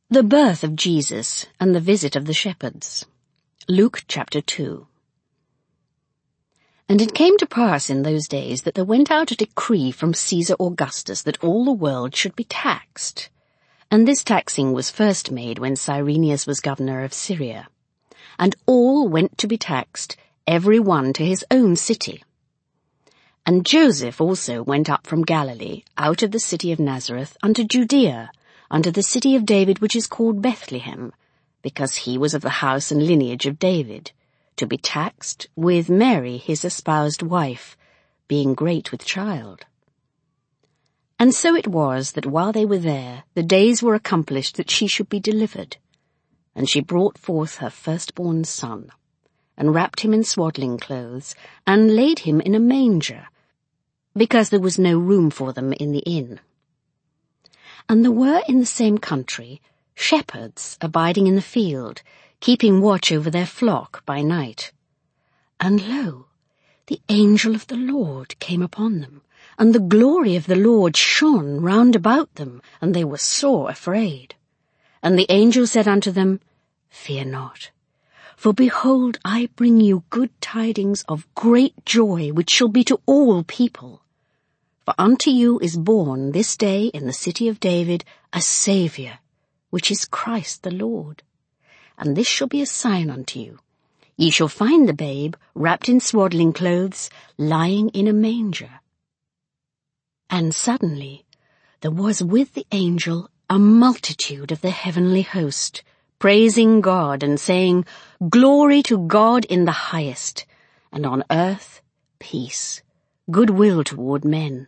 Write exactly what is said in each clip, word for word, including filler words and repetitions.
The birth of Jesus and the visit of the shepherds. Luke chapter two. And it came to pass in those days that there went out a decree from Caesar Augustus that all the world should be taxed. And this taxing was first made when Cyrenius was governor of Syria. And all went to be taxed, every one to his own city. And Joseph also went up from Galilee, out of the city of Nazareth, unto Judea, unto the city of David which is called Bethlehem, because he was of the house and lineage of David, to be taxed with Mary his espoused wife, being great with child. And so it was that while they were there, the days were accomplished that she should be delivered. And she brought forth her firstborn son, and wrapped him in swaddling clothes, and laid him in a manger, because there was no room for them in the inn. And there were in the same country shepherds abiding in the field, keeping watch over their flock by night. And lo, the angel of the Lord came upon them, and the glory of the Lord shone round about them, and they were sore afraid. And the angel said unto them, Fear not, for behold, I bring you good tidings of great joy, which shall be to all people. For unto you is born this day in the city of David a Saviour, which is Christ the Lord. And this shall be a sign unto you. Ye shall find the babe wrapped in swaddling clothes, lying in a manger. And suddenly there was with the angel a multitude of the heavenly host, praising God and saying, Glory to God in the highest, and on earth peace, goodwill toward men.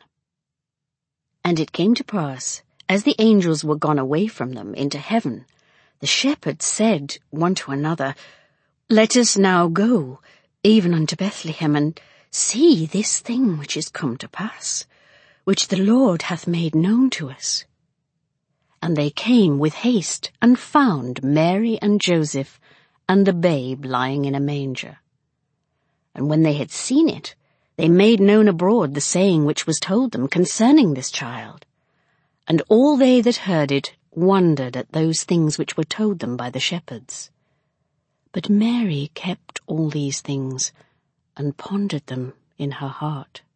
And it came to pass, as the angels were gone away from them into heaven, the shepherds said one to another, Let us now go, even unto Bethlehem, and see this thing which is come to pass, which the Lord hath made known to us. And they came with haste, and found Mary and Joseph, and the babe lying in a manger. And when they had seen it, they made known abroad the saying which was told them concerning this child. And all they that heard it wondered at those things which were told them by the shepherds. But Mary kept all these things, and pondered them in her heart.